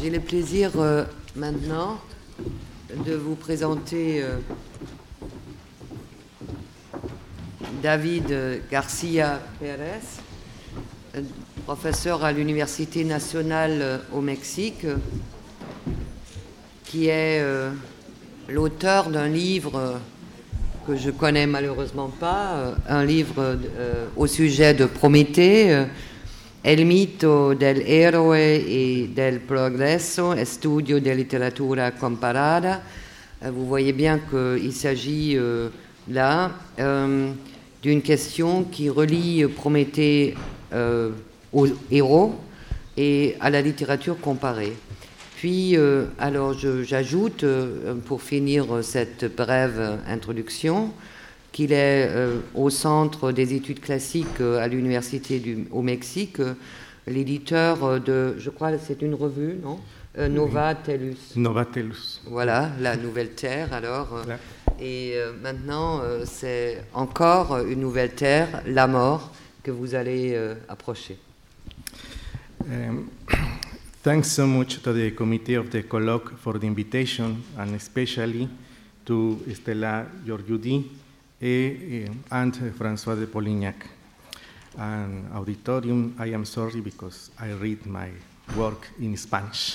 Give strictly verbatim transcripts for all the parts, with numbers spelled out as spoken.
J'ai le plaisir euh, maintenant de vous présenter euh, David Garcia Pérez, professeur à l'Université nationale euh, au Mexique, euh, qui est euh, l'auteur d'un livre euh, que je connais malheureusement pas, euh, un livre euh, au sujet de Prométhée, euh, El mito del héroe y del progreso, estudio de literatura comparada. Euh, vous voyez bien qu'il s'agit euh, là euh, d'une question qui relie Prométhée euh, aux héros et à la littérature comparée. Puis, euh, alors, je, j'ajoute, euh, pour finir cette brève introduction, qu'il est euh, au Centre des études classiques euh, à l'Université du, au Mexique, euh, l'éditeur euh, de, je crois, c'est une revue, non euh, Nova Tellus. Nova Tellus. Voilà, la Nouvelle Terre, alors. Euh, Là. et euh, maintenant, euh, c'est encore une Nouvelle Terre, la mort, que vous allez euh, approcher. Um, thanks so much to the committee of the colloque for the invitation, and especially to Estela Georgiudi eh, and François de Polignac. And auditorium, I am sorry because I read my work in Spanish.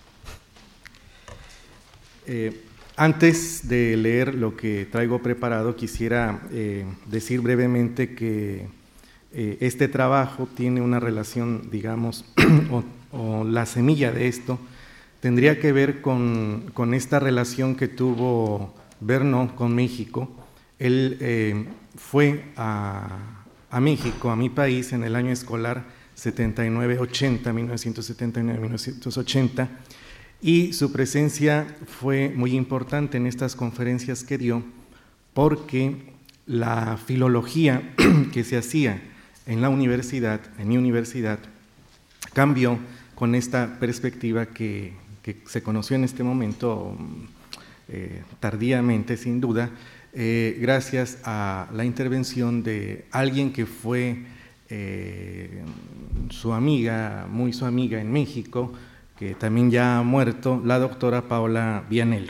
Eh, antes de leer lo que traigo preparado, quisiera eh, decir brevemente que eh, este trabajo tiene una relación, digamos, o, o la semilla de esto tendría que ver con, con esta relación que tuvo Vernon con México. Él eh, fue a, a México, a mi país, en el año escolar setenta y nueve ochenta, mil novecientos setenta y nueve a mil novecientos ochenta, y su presencia fue muy importante en estas conferencias que dio, porque la filología que se hacía en la universidad, en mi universidad, cambió con esta perspectiva que, que se conoció en este momento eh, tardíamente, sin duda, Eh, gracias a la intervención de alguien que fue eh, su amiga, muy su amiga en México, que también ya ha muerto, la doctora Paola Vianello.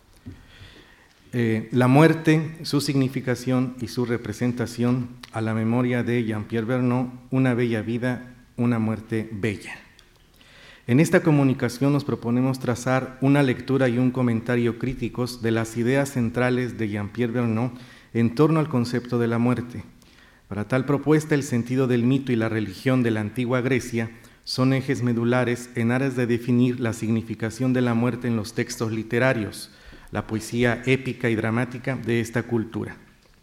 Eh, la muerte, su significación y su representación a la memoria de Jean-Pierre Vernont, una bella vida, una muerte bella. En esta comunicación nos proponemos trazar una lectura y un comentario críticos de las ideas centrales de Jean-Pierre Vernont en torno al concepto de la muerte. Para tal propuesta, el sentido del mito y la religión de la antigua Grecia son ejes medulares en aras de definir la significación de la muerte en los textos literarios, la poesía épica y dramática de esta cultura.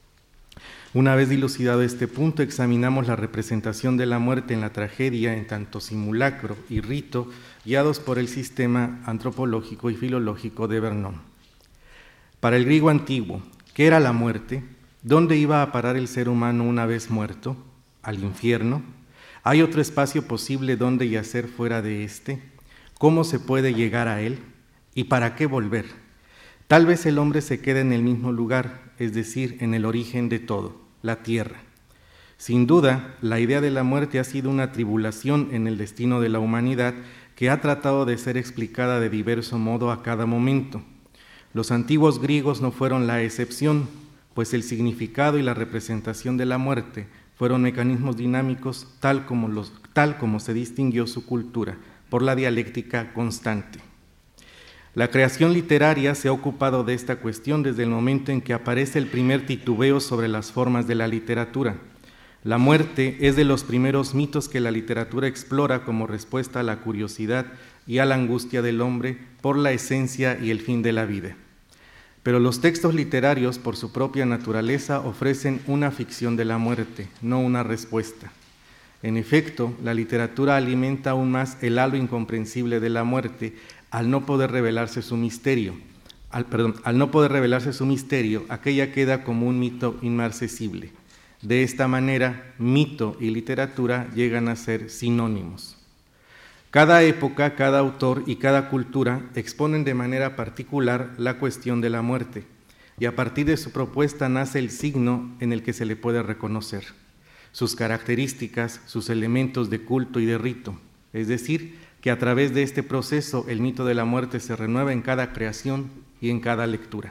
Una vez dilucidado este punto, examinamos la representación de la muerte en la tragedia en tanto simulacro y rito, guiados por el sistema antropológico y filológico de Vernont. Para el griego antiguo, ¿qué era la muerte? ¿Dónde iba a parar el ser humano una vez muerto? ¿Al infierno? ¿Hay otro espacio posible donde yacer fuera de este? ¿Cómo se puede llegar a él? ¿Y para qué volver? Tal vez el hombre se quede en el mismo lugar, es decir, en el origen de todo, la tierra. Sin duda, la idea de la muerte ha sido una tribulación en el destino de la humanidad que ha tratado de ser explicada de diverso modo a cada momento. Los antiguos griegos no fueron la excepción, pues el significado y la representación de la muerte fueron mecanismos dinámicos tal como, los, tal como se distinguió su cultura, por la dialéctica constante. La creación literaria se ha ocupado de esta cuestión desde el momento en que aparece el primer titubeo sobre las formas de la literatura. La muerte es de los primeros mitos que la literatura explora como respuesta a la curiosidad y a la angustia del hombre por la esencia y el fin de la vida. Pero los textos literarios, por su propia naturaleza, ofrecen una ficción de la muerte, no una respuesta. En efecto, la literatura alimenta aún más el halo incomprensible de la muerte, al no poder revelarse su misterio, al, perdón, al no poder revelarse su misterio, aquella queda como un mito inmarcesible. De esta manera, mito y literatura llegan a ser sinónimos. Cada época, cada autor y cada cultura exponen de manera particular la cuestión de la muerte, y a partir de su propuesta nace el signo en el que se le puede reconocer, sus características, sus elementos de culto y de rito, es decir, que a través de este proceso el mito de la muerte se renueva en cada creación y en cada lectura.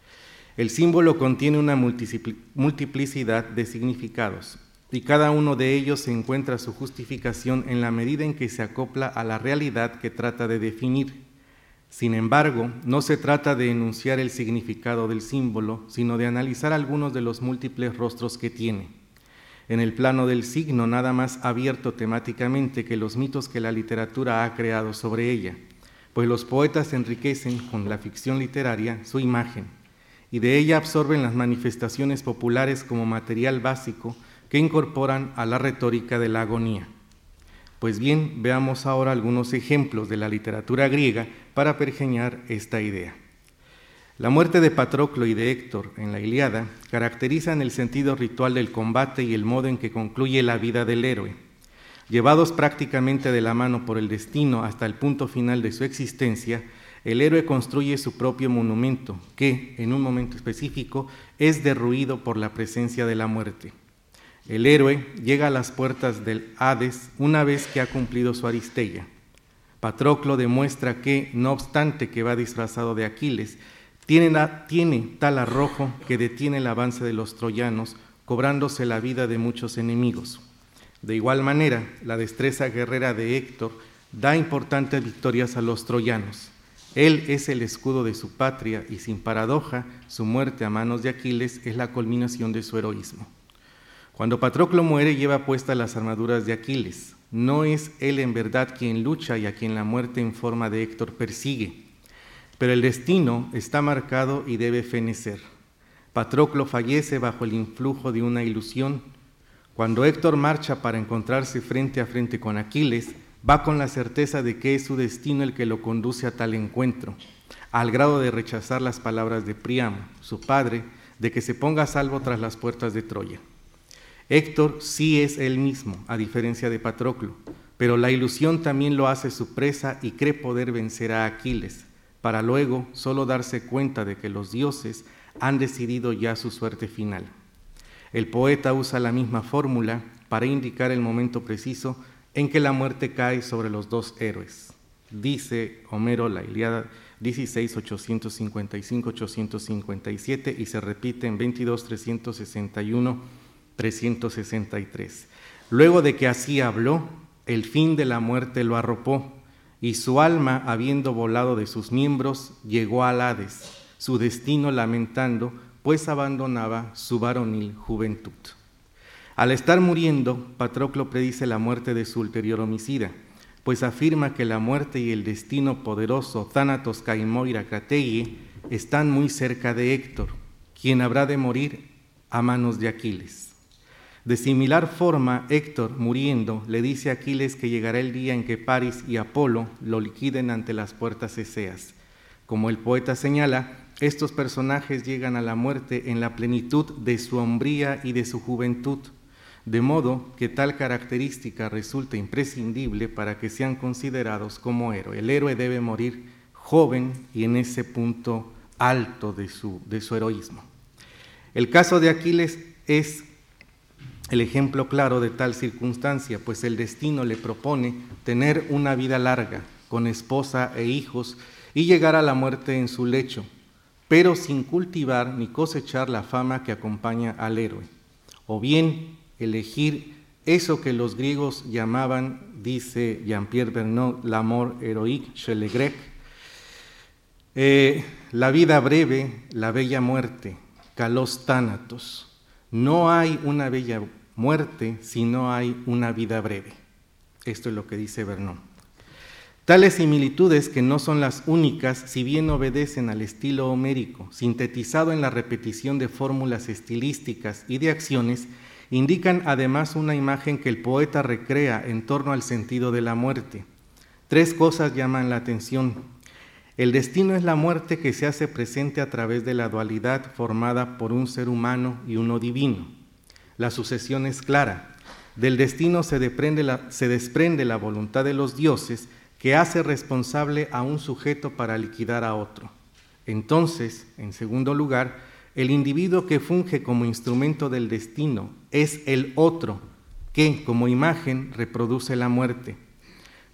El símbolo contiene una multiplicidad de significados, y cada uno de ellos se encuentra su justificación en la medida en que se acopla a la realidad que trata de definir. Sin embargo, no se trata de enunciar el significado del símbolo, sino de analizar algunos de los múltiples rostros que tiene. En el plano del signo, nada más abierto temáticamente que los mitos que la literatura ha creado sobre ella, pues los poetas enriquecen con la ficción literaria su imagen, y de ella absorben las manifestaciones populares como material básico que incorporan a la retórica de la agonía. Pues bien, veamos ahora algunos ejemplos de la literatura griega para pergeñar esta idea. La muerte de Patroclo y de Héctor en la Ilíada caracterizan el sentido ritual del combate y el modo en que concluye la vida del héroe. Llevados prácticamente de la mano por el destino hasta el punto final de su existencia, el héroe construye su propio monumento, que, en un momento específico, es derruido por la presencia de la muerte. El héroe llega a las puertas del Hades una vez que ha cumplido su Aristeia. Patroclo demuestra que, no obstante que va disfrazado de Aquiles, tiene, la, tiene tal arrojo que detiene el avance de los troyanos, cobrándose la vida de muchos enemigos. De igual manera, la destreza guerrera de Héctor da importantes victorias a los troyanos. Él es el escudo de su patria y, sin paradoja, su muerte a manos de Aquiles es la culminación de su heroísmo. Cuando Patroclo muere, lleva puestas las armaduras de Aquiles. No es él en verdad quien lucha y a quien la muerte en forma de Héctor persigue, pero el destino está marcado y debe fenecer. Patroclo fallece bajo el influjo de una ilusión. Cuando Héctor marcha para encontrarse frente a frente con Aquiles, va con la certeza de que es su destino el que lo conduce a tal encuentro, al grado de rechazar las palabras de Príamo, su padre, de que se ponga a salvo tras las puertas de Troya. Héctor sí es él mismo, a diferencia de Patroclo, pero la ilusión también lo hace su presa y cree poder vencer a Aquiles, para luego solo darse cuenta de que los dioses han decidido ya su suerte final. El poeta usa la misma fórmula para indicar el momento preciso en que la muerte cae sobre los dos héroes. Dice Homero, la Ilíada dieciséis, ochocientos cincuenta y cinco a ochocientos cincuenta y siete, y se repite en veintidós, trescientos sesenta y uno, trescientos sesenta y tres. Luego de que así habló, el fin de la muerte lo arropó, y su alma, habiendo volado de sus miembros, llegó al Hades, su destino lamentando, pues abandonaba su varonil juventud. Al estar muriendo, Patroclo predice la muerte de su ulterior homicida, pues afirma que la muerte y el destino poderoso Thanatos Kaimoira Cratei están muy cerca de Héctor, quien habrá de morir a manos de Aquiles. De similar forma, Héctor, muriendo, le dice a Aquiles que llegará el día en que Paris y Apolo lo liquiden ante las puertas eseas. Como el poeta señala, estos personajes llegan a la muerte en la plenitud de su hombría y de su juventud, de modo que tal característica resulta imprescindible para que sean considerados como héroe. El héroe debe morir joven y en ese punto alto de su, de su heroísmo. El caso de Aquiles es el ejemplo claro de tal circunstancia, pues el destino le propone tener una vida larga, con esposa e hijos, y llegar a la muerte en su lecho, pero sin cultivar ni cosechar la fama que acompaña al héroe. O bien elegir eso que los griegos llamaban, dice Jean-Pierre Vernot, la mort héroïque chez les Grecs, eh, la vida breve, la bella muerte, kalos thanatos. No hay una bella muerte si no hay una vida breve. Esto es lo que dice Vernot. Tales similitudes, que no son las únicas, si bien obedecen al estilo homérico, sintetizado en la repetición de fórmulas estilísticas y de acciones, indican además una imagen que el poeta recrea en torno al sentido de la muerte. Tres cosas llaman la atención. El destino es la muerte que se hace presente a través de la dualidad formada por un ser humano y uno divino. La sucesión es clara. Del destino se desprende, la, se desprende la voluntad de los dioses, que hace responsable a un sujeto para liquidar a otro. Entonces, en segundo lugar, el individuo que funge como instrumento del destino es el otro, que, como imagen, reproduce la muerte.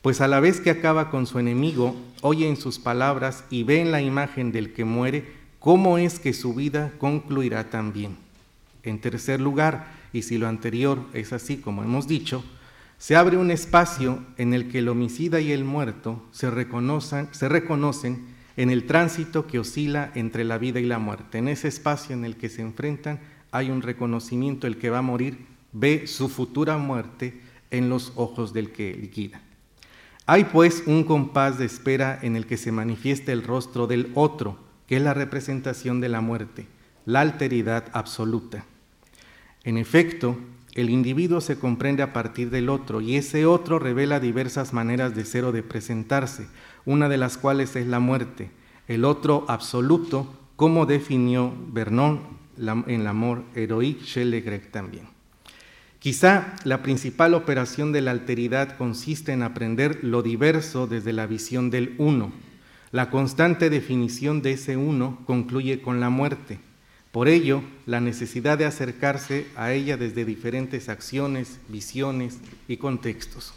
pues a la vez que acaba con su enemigo, oye en sus palabras y ve en la imagen del que muere cómo es que su vida concluirá también. En tercer lugar, y si lo anterior es así como hemos dicho, se abre un espacio en el que el homicida y el muerto se reconocen, se reconocen en el tránsito que oscila entre la vida y la muerte. En ese espacio en el que se enfrentan hay un reconocimiento: el que va a morir ve su futura muerte en los ojos del que liquida. Hay pues un compás de espera en el que se manifiesta el rostro del otro, que es la representación de la muerte, la alteridad absoluta. En efecto, el individuo se comprende a partir del otro, y ese otro revela diversas maneras de ser o de presentarse, una de las cuales es la muerte, el otro absoluto, como definió Vernon en l'Amour héroïque chez les Grecs también. Quizá la principal operación de la alteridad consiste en aprender lo diverso desde la visión del uno. La constante definición de ese uno concluye con la muerte. Por ello, la necesidad de acercarse a ella desde diferentes acciones, visiones y contextos.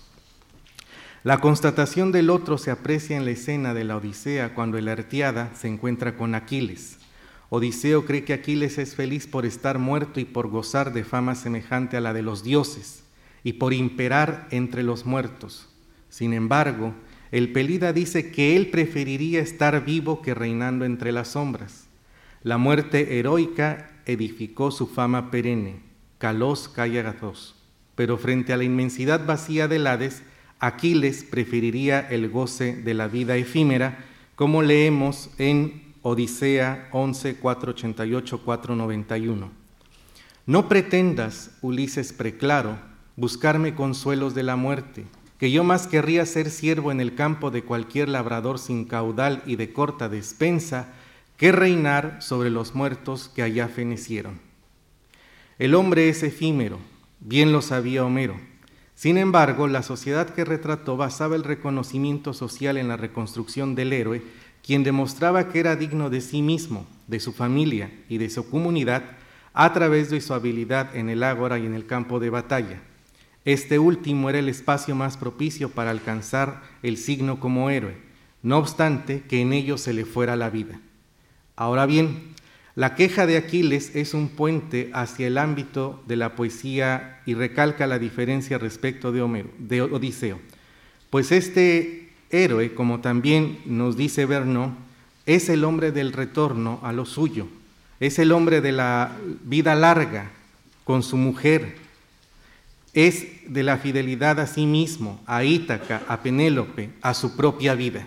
La constatación del otro se aprecia en la escena de la Odisea cuando el Artiada se encuentra con Aquiles. Odiseo cree que Aquiles es feliz por estar muerto y por gozar de fama semejante a la de los dioses y por imperar entre los muertos. Sin embargo, el Pelida dice que él preferiría estar vivo que reinando entre las sombras. La muerte heroica edificó su fama perenne, kalos kai agathos, pero frente a la inmensidad vacía del Hades, Aquiles preferiría el goce de la vida efímera, como leemos en Odisea once, cuatro ochenta y ocho, cuatro noventa y uno. No pretendas, Ulises preclaro, buscarme consuelos de la muerte, que yo más querría ser siervo en el campo de cualquier labrador sin caudal y de corta despensa, que reinar sobre los muertos que allá fenecieron. El hombre es efímero, bien lo sabía Homero. Sin embargo, la sociedad que retrató basaba el reconocimiento social en la reconstrucción del héroe, quien demostraba que era digno de sí mismo, de su familia y de su comunidad a través de su habilidad en el ágora y en el campo de batalla. Este último era el espacio más propicio para alcanzar el signo como héroe, no obstante que en ello se le fuera la vida. Ahora bien, la queja de Aquiles es un puente hacia el ámbito de la poesía y recalca la diferencia respecto de Homero, de Odiseo, pues este héroe, como también nos dice Vernon, es el hombre del retorno a lo suyo, es el hombre de la vida larga con su mujer, es de la fidelidad a sí mismo, a Ítaca, a Penélope, a su propia vida.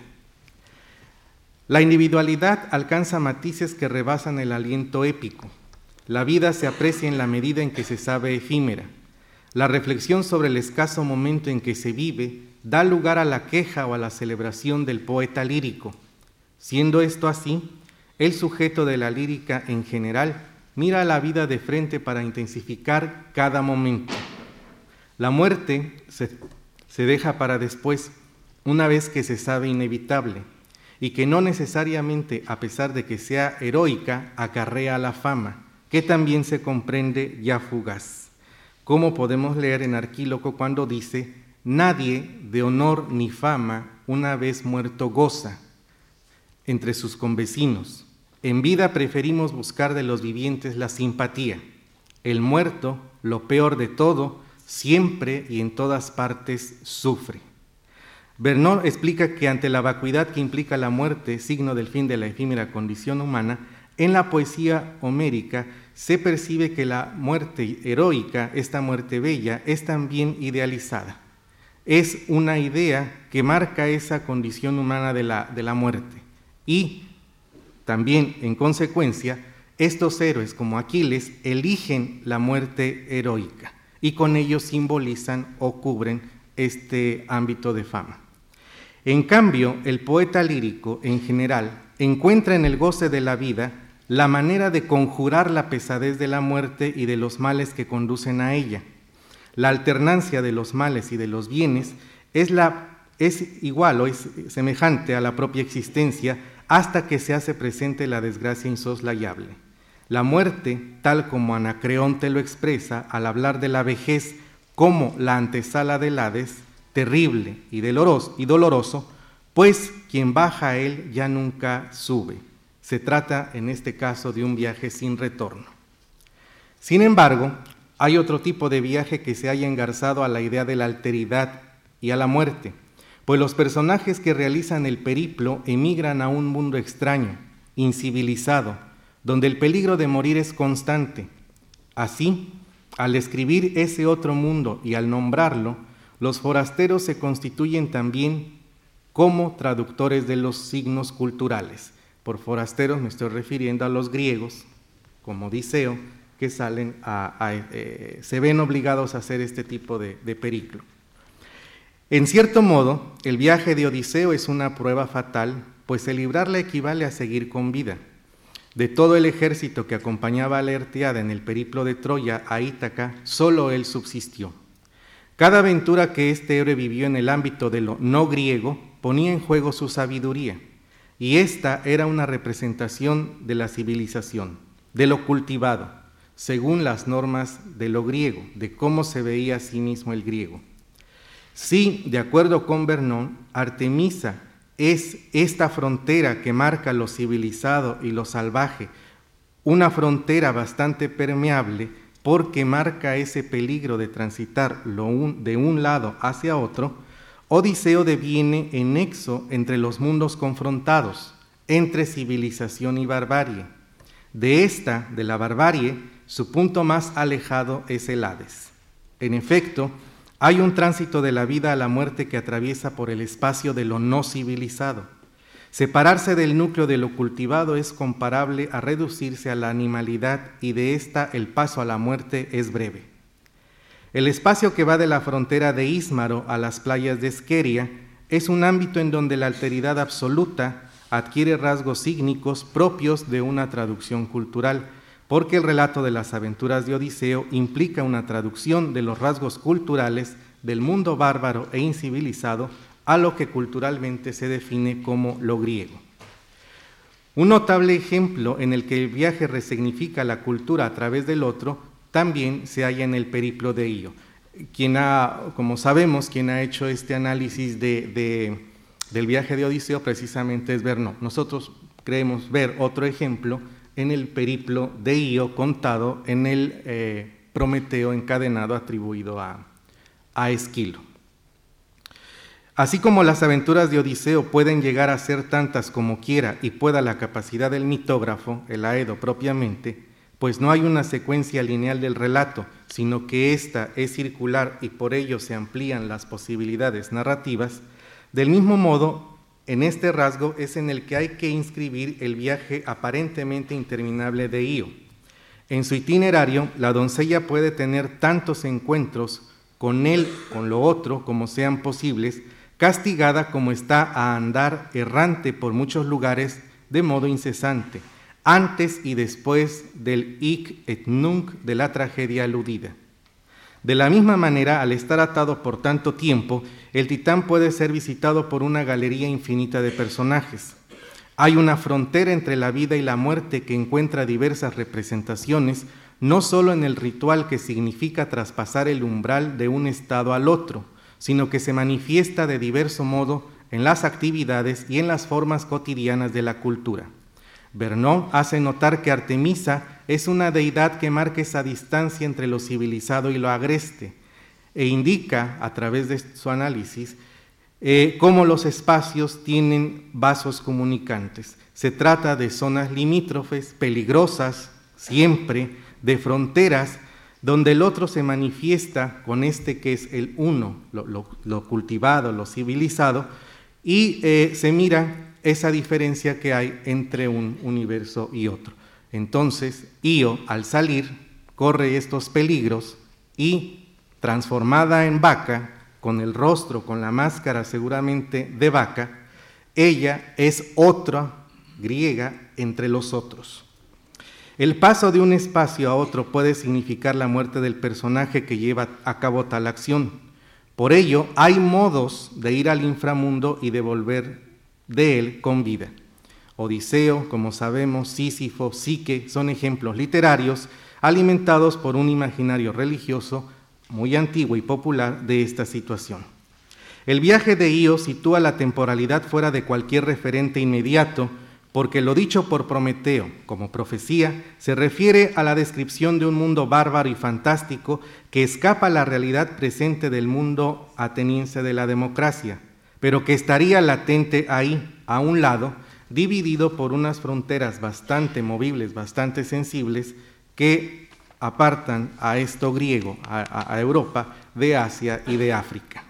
La individualidad alcanza matices que rebasan el aliento épico. La vida se aprecia en la medida en que se sabe efímera. La reflexión sobre el escaso momento en que se vive da lugar a la queja o a la celebración del poeta lírico. Siendo esto así, el sujeto de la lírica en general mira a la vida de frente para intensificar cada momento. La muerte se, se deja para después, una vez que se sabe inevitable, y que no necesariamente, a pesar de que sea heroica, acarrea la fama, que también se comprende ya fugaz. Como podemos leer en Arquíloco cuando dice: nadie de honor ni fama una vez muerto goza entre sus convecinos. En vida preferimos buscar de los vivientes la simpatía. El muerto, lo peor de todo, siempre y en todas partes sufre. Vernon explica que ante la vacuidad que implica la muerte, signo del fin de la efímera condición humana, en la poesía homérica se percibe que la muerte heroica, esta muerte bella, es también idealizada. Es una idea que marca esa condición humana de la, de la muerte. Y también, en consecuencia, estos héroes como Aquiles eligen la muerte heroica y con ello simbolizan o cubren este ámbito de fama. En cambio, el poeta lírico en general encuentra en el goce de la vida la manera de conjurar la pesadez de la muerte y de los males que conducen a ella. La alternancia de los males y de los bienes es, la, es igual o es semejante a la propia existencia hasta que se hace presente la desgracia insoslayable. La muerte, tal como Anacreonte lo expresa al hablar de la vejez como la antesala del Hades, terrible y doloroso, y doloroso, pues quien baja a él ya nunca sube. Se trata en este caso de un viaje sin retorno. Sin embargo, hay otro tipo de viaje que se haya engarzado a la idea de la alteridad y a la muerte, pues los personajes que realizan el periplo emigran a un mundo extraño, incivilizado, donde el peligro de morir es constante. Así, al escribir ese otro mundo y al nombrarlo, los forasteros se constituyen también como traductores de los signos culturales. Por forasteros me estoy refiriendo a los griegos, como Odiseo, que salen a, a, eh, se ven obligados a hacer este tipo de, de periplo. En cierto modo, el viaje de Odiseo es una prueba fatal, pues el librarla equivale a seguir con vida. De todo el ejército que acompañaba a la Artieda en el periplo de Troya a Ítaca, solo él subsistió. Cada aventura que este héroe vivió en el ámbito de lo no griego ponía en juego su sabiduría, y esta era una representación de la civilización, de lo cultivado, según las normas de lo griego, de cómo se veía a sí mismo el griego. Sí, de acuerdo con Vernon, Artemisa es esta frontera que marca lo civilizado y lo salvaje, una frontera bastante permeable porque marca ese peligro de transitar lo un, de un lado hacia otro. Odiseo deviene en nexo entre los mundos confrontados, entre civilización y barbarie. De esta, de la barbarie, su punto más alejado es el Hades. En efecto, hay un tránsito de la vida a la muerte que atraviesa por el espacio de lo no civilizado. Separarse del núcleo de lo cultivado es comparable a reducirse a la animalidad, y de esta el paso a la muerte es breve. El espacio que va de la frontera de Ísmaro a las playas de Esqueria es un ámbito en donde la alteridad absoluta adquiere rasgos sígnicos propios de una traducción cultural, porque el relato de las aventuras de Odiseo implica una traducción de los rasgos culturales del mundo bárbaro e incivilizado a lo que culturalmente se define como lo griego. Un notable ejemplo en el que el viaje resignifica la cultura a través del otro también se halla en el periplo de Io. Quien ha, como sabemos, quien ha hecho este análisis de, de, del viaje de Odiseo precisamente es Vernon. Nosotros creemos ver otro ejemplo en el periplo de Io contado en el eh, Prometeo encadenado atribuido a, a Esquilo. Así como las aventuras de Odiseo pueden llegar a ser tantas como quiera y pueda la capacidad del mitógrafo, el Aedo propiamente, pues no hay una secuencia lineal del relato, sino que ésta es circular y por ello se amplían las posibilidades narrativas. Del mismo modo, en este rasgo es en el que hay que inscribir el viaje aparentemente interminable de Io. En su itinerario, la doncella puede tener tantos encuentros con él, con lo otro, como sean posibles, castigada como está a andar errante por muchos lugares de modo incesante, antes y después del hic et nunc de la tragedia aludida. De la misma manera, al estar atado por tanto tiempo, el titán puede ser visitado por una galería infinita de personajes. Hay una frontera entre la vida y la muerte que encuentra diversas representaciones, no solo en el ritual que significa traspasar el umbral de un estado al otro, sino que se manifiesta de diverso modo en las actividades y en las formas cotidianas de la cultura. Vernon hace notar que Artemisa es una deidad que marca esa distancia entre lo civilizado y lo agreste, e indica, a través de su análisis, eh, cómo los espacios tienen vasos comunicantes. Se trata de zonas limítrofes, peligrosas, siempre, de fronteras, donde el otro se manifiesta con este que es el uno, lo, lo, lo cultivado, lo civilizado, y eh, se mira esa diferencia que hay entre un universo y otro. Entonces, Io, al salir, corre estos peligros y, transformada en vaca, con el rostro, con la máscara seguramente de vaca, ella es otra griega entre los otros. El paso de un espacio a otro puede significar la muerte del personaje que lleva a cabo tal acción. Por ello, hay modos de ir al inframundo y de volver de él con vida. Odiseo, como sabemos, Sísifo, Psique, son ejemplos literarios alimentados por un imaginario religioso muy antiguo y popular de esta situación. El viaje de Ío sitúa la temporalidad fuera de cualquier referente inmediato, porque lo dicho por Prometeo como profecía se refiere a la descripción de un mundo bárbaro y fantástico que escapa a la realidad presente del mundo ateniense de la democracia, pero que estaría latente ahí, a un lado, dividido por unas fronteras bastante movibles, bastante sensibles, que apartan a esto griego, a, a Europa, de Asia y de África.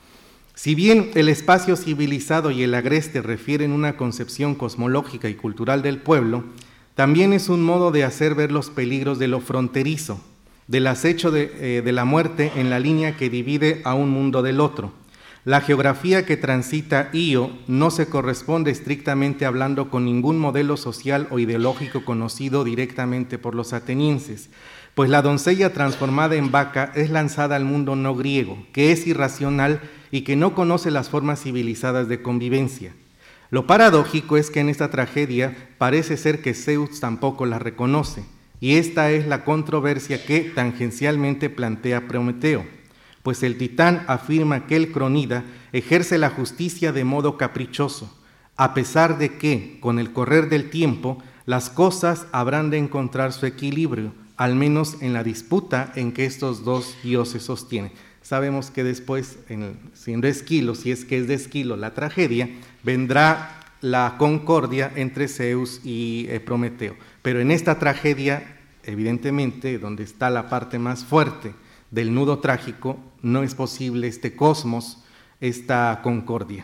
Si bien el espacio civilizado y el agreste refieren una concepción cosmológica y cultural del pueblo, también es un modo de hacer ver los peligros de lo fronterizo, del acecho de, eh, de la muerte en la línea que divide a un mundo del otro. La geografía que transita Ío no se corresponde estrictamente hablando con ningún modelo social o ideológico conocido directamente por los atenienses, pues la doncella transformada en vaca es lanzada al mundo no griego, que es irracional y que no conoce las formas civilizadas de convivencia. Lo paradójico es que en esta tragedia parece ser que Zeus tampoco la reconoce, y esta es la controversia que tangencialmente plantea Prometeo, pues el titán afirma que el cronida ejerce la justicia de modo caprichoso, a pesar de que, con el correr del tiempo, las cosas habrán de encontrar su equilibrio, al menos en la disputa en que estos dos dioses sostienen. Sabemos que después, en, siendo Esquilo, si es que es de Esquilo la tragedia, vendrá la concordia entre Zeus y eh, Prometeo. Pero en esta tragedia, evidentemente, donde está la parte más fuerte del nudo trágico, no es posible este cosmos, esta concordia.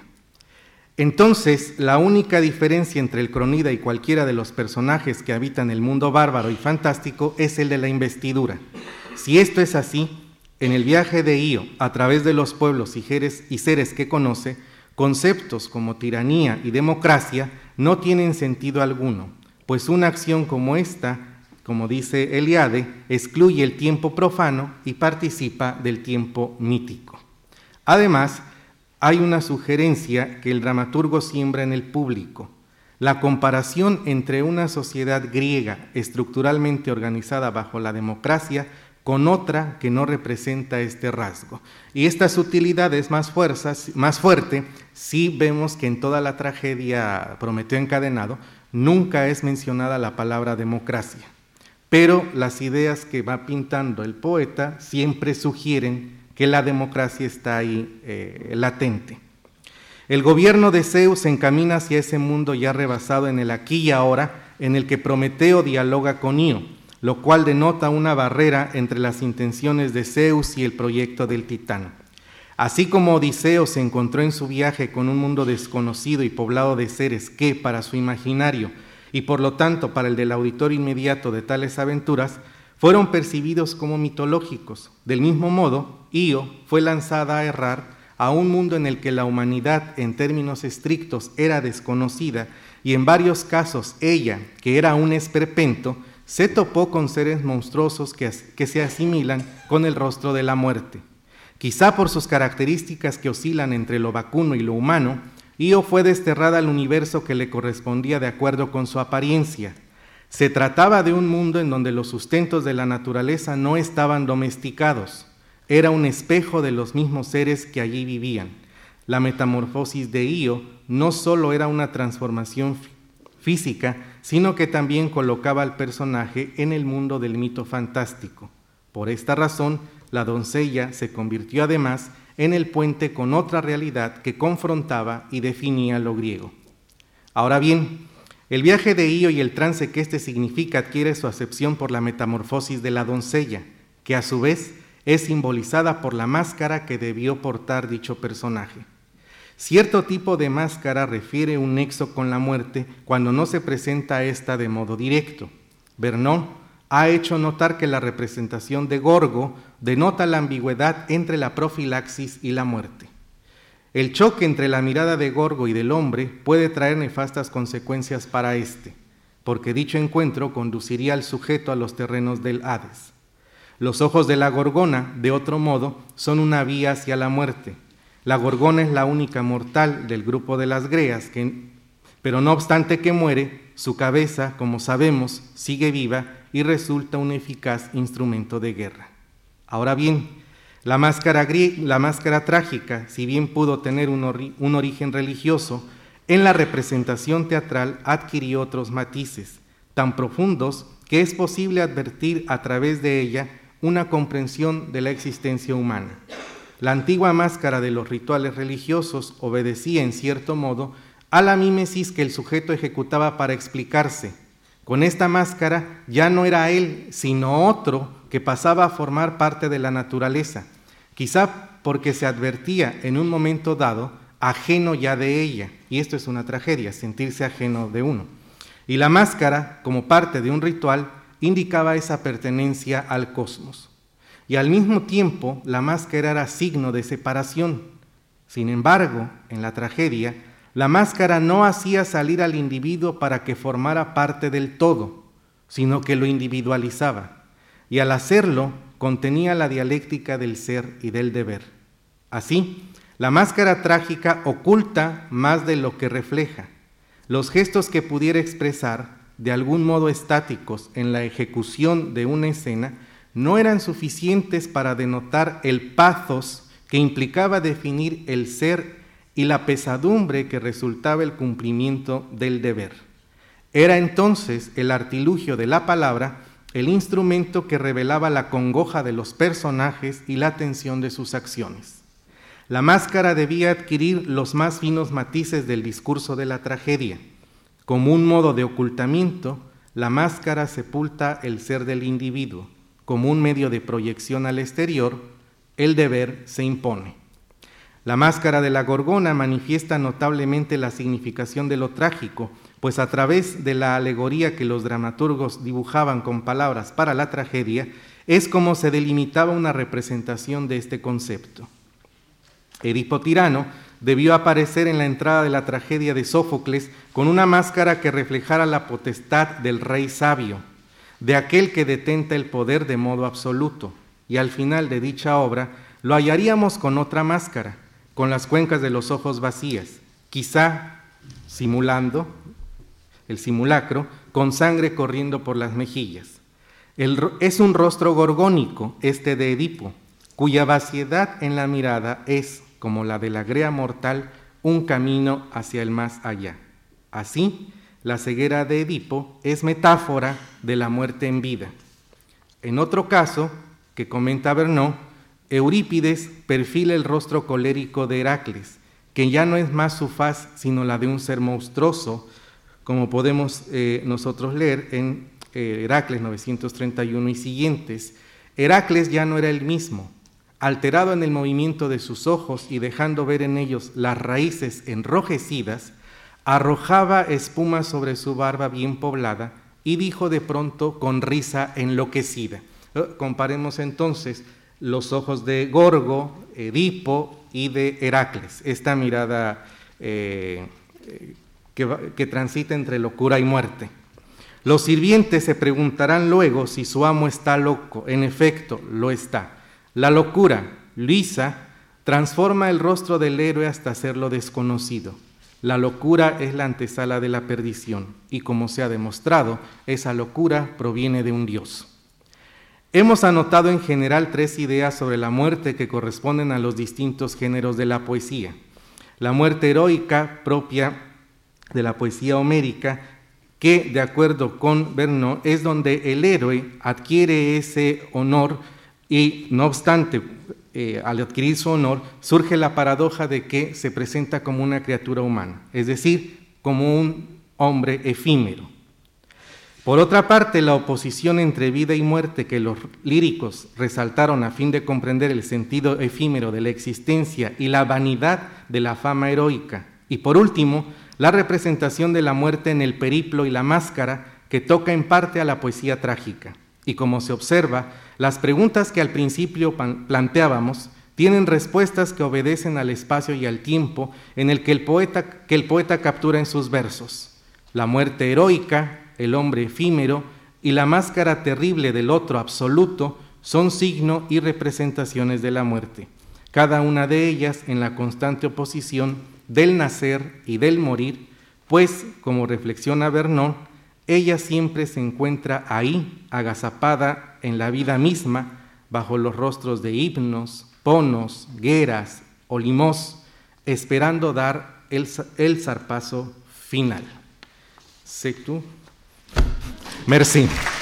Entonces, la única diferencia entre el cronida y cualquiera de los personajes que habitan el mundo bárbaro y fantástico es el de la investidura. Si esto es así, en el viaje de Ío, a través de los pueblos y seres, y seres que conoce, conceptos como tiranía y democracia no tienen sentido alguno, pues una acción como esta, como dice Eliade, excluye el tiempo profano y participa del tiempo mítico. Además, hay una sugerencia que el dramaturgo siembra en el público: la comparación entre una sociedad griega estructuralmente organizada bajo la democracia con otra que no representa este rasgo. Y esta sutilidad es más, fuerza, más fuerte si vemos que en toda la tragedia Prometeo encadenado nunca es mencionada la palabra democracia. Pero las ideas que va pintando el poeta siempre sugieren que la democracia está ahí eh, latente. El gobierno de Zeus se encamina hacia ese mundo ya rebasado en el aquí y ahora, en el que Prometeo dialoga con Ío, lo cual denota una barrera entre las intenciones de Zeus y el proyecto del titán. Así como Odiseo se encontró en su viaje con un mundo desconocido y poblado de seres que, para su imaginario, y por lo tanto para el del auditor inmediato de tales aventuras, fueron percibidos como mitológicos. Del mismo modo, Ío fue lanzada a errar a un mundo en el que la humanidad, en términos estrictos, era desconocida, y en varios casos ella, que era un esperpento, se topó con seres monstruosos que, que se asimilan con el rostro de la muerte. Quizá por sus características que oscilan entre lo vacuno y lo humano, Ío fue desterrada al universo que le correspondía de acuerdo con su apariencia. Se trataba de un mundo en donde los sustentos de la naturaleza no estaban domesticados. Era un espejo de los mismos seres que allí vivían. La metamorfosis de Ío no solo era una transformación física, sino que también colocaba al personaje en el mundo del mito fantástico. Por esta razón, la doncella se convirtió además en el puente con otra realidad que confrontaba y definía lo griego. Ahora bien, el viaje de Ío y el trance que éste significa adquiere su acepción por la metamorfosis de la doncella, que a su vez es simbolizada por la máscara que debió portar dicho personaje. Cierto tipo de máscara refiere un nexo con la muerte cuando no se presenta esta de modo directo. Vernon ha hecho notar que la representación de Gorgo denota la ambigüedad entre la profilaxis y la muerte. El choque entre la mirada de Gorgo y del hombre puede traer nefastas consecuencias para éste, porque dicho encuentro conduciría al sujeto a los terrenos del Hades. Los ojos de la Gorgona, de otro modo, son una vía hacia la muerte. La Gorgona es la única mortal del grupo de las Greas, que, pero no obstante que muere, su cabeza, como sabemos, sigue viva y resulta un eficaz instrumento de guerra. Ahora bien, La máscara, la máscara trágica, si bien pudo tener un, ori un origen religioso, en la representación teatral adquirió otros matices, tan profundos que es posible advertir a través de ella una comprensión de la existencia humana. La antigua máscara de los rituales religiosos obedecía, en cierto modo, a la mímesis que el sujeto ejecutaba para explicarse. Con esta máscara ya no era él, sino otro que pasaba a formar parte de la naturaleza, quizá porque se advertía en un momento dado ajeno ya de ella, y esto es una tragedia, sentirse ajeno de uno. Y la máscara, como parte de un ritual, indicaba esa pertenencia al cosmos. Y al mismo tiempo, la máscara era signo de separación. Sin embargo, en la tragedia, la máscara no hacía salir al individuo para que formara parte del todo, sino que lo individualizaba, y al hacerlo contenía la dialéctica del ser y del deber. Así, la máscara trágica oculta más de lo que refleja. Los gestos que pudiera expresar, de algún modo estáticos en la ejecución de una escena, no eran suficientes para denotar el pathos que implicaba definir el ser y la pesadumbre que resultaba el cumplimiento del deber. Era entonces el artilugio de la palabra el instrumento que revelaba la congoja de los personajes y la tensión de sus acciones. La máscara debía adquirir los más finos matices del discurso de la tragedia. Como un modo de ocultamiento, la máscara sepulta el ser del individuo. Como un medio de proyección al exterior, el deber se impone. La máscara de la Gorgona manifiesta notablemente la significación de lo trágico, pues a través de la alegoría que los dramaturgos dibujaban con palabras para la tragedia, es como se delimitaba una representación de este concepto. Edipo tirano debió aparecer en la entrada de la tragedia de Sófocles con una máscara que reflejara la potestad del rey sabio, de aquel que detenta el poder de modo absoluto, y al final de dicha obra lo hallaríamos con otra máscara, con las cuencas de los ojos vacías, quizá simulando el simulacro, con sangre corriendo por las mejillas. El, es un rostro gorgónico, este de Edipo, cuya vaciedad en la mirada es, como la de la grea mortal, un camino hacia el más allá. Así, la ceguera de Edipo es metáfora de la muerte en vida. En otro caso, que comenta Vergnaud, Eurípides perfila el rostro colérico de Heracles, que ya no es más su faz, sino la de un ser monstruoso, como podemos eh, nosotros leer en eh, Heracles novecientos treinta y uno y siguientes. Heracles ya no era el mismo. Alterado en el movimiento de sus ojos y dejando ver en ellos las raíces enrojecidas, arrojaba espuma sobre su barba bien poblada y dijo de pronto con risa enloquecida. Comparemos entonces los ojos de Gorgo, Edipo y de Heracles, esta mirada eh, que, que transita entre locura y muerte. Los sirvientes se preguntarán luego si su amo está loco. En efecto, lo está. La locura, lisa, transforma el rostro del héroe hasta hacerlo desconocido. La locura es la antesala de la perdición, y como se ha demostrado, esa locura proviene de un dios. Hemos anotado en general tres ideas sobre la muerte que corresponden a los distintos géneros de la poesía. La muerte heroica, propia de la poesía homérica, que, de acuerdo con Vergnaud, es donde el héroe adquiere ese honor y, no obstante, eh, al adquirir su honor, surge la paradoja de que se presenta como una criatura humana, es decir, como un hombre efímero. Por otra parte, la oposición entre vida y muerte que los líricos resaltaron a fin de comprender el sentido efímero de la existencia y la vanidad de la fama heroica. Y por último, la representación de la muerte en el periplo y la máscara que toca en parte a la poesía trágica. Y como se observa, las preguntas que al principio planteábamos tienen respuestas que obedecen al espacio y al tiempo en el que el poeta, que el poeta captura en sus versos. La muerte heroica, el hombre efímero y la máscara terrible del otro absoluto son signo y representaciones de la muerte, cada una de ellas en la constante oposición del nacer y del morir, pues, como reflexiona Vergnaud, ella siempre se encuentra ahí, agazapada en la vida misma, bajo los rostros de himnos, ponos, gueras o limos, esperando dar el, el zarpazo final. C'est tout. Merci.